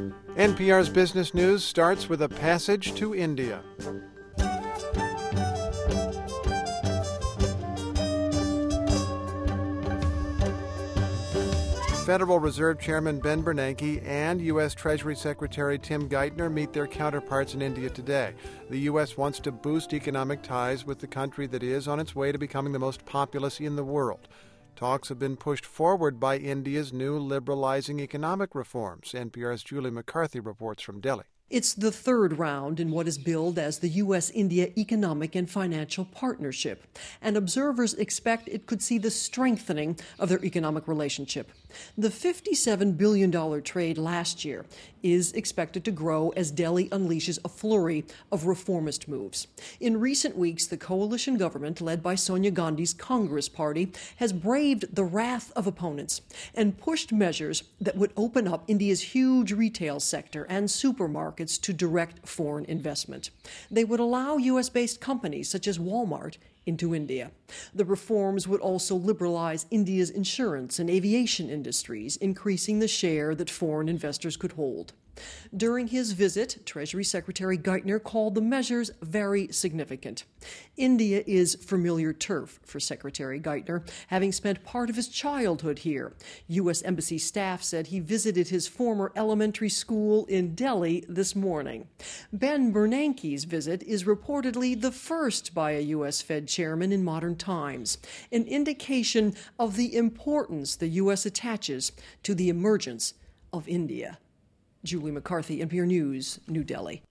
NPR's Business News starts with a passage to India. Federal Reserve Chairman Ben Bernanke and U.S. Treasury Secretary Tim Geithner meet their counterparts in India today. The U.S. wants to boost economic ties with the country that is on its way to becoming the most populous in the world. Talks have been pushed forward by India's new liberalizing economic reforms. NPR's Julie McCarthy reports from Delhi. It's the third round in what is billed as the U.S.-India Economic and Financial Partnership, and observers expect it could see the strengthening of their economic relationship. The $57 billion trade last year is expected to grow as Delhi unleashes a flurry of reformist moves. In recent weeks, the coalition government, led by Sonia Gandhi's Congress Party, has braved the wrath of opponents and pushed measures that would open up India's huge retail sector and supermarkets to direct foreign investment. They would allow U.S.-based companies such as Walmart into India. The reforms would also liberalize India's insurance and aviation industries, increasing the share that foreign investors could hold. During his visit, Treasury Secretary Geithner called the measures very significant. India is familiar turf for Secretary Geithner, having spent part of his childhood here. U.S. Embassy staff said he visited his former elementary school in Delhi this morning. Ben Bernanke's visit is reportedly the first by a U.S. Fed chairman in modern times, an indication of the importance the U.S. attaches to the emergence of India. Julie McCarthy, NPR News, New Delhi.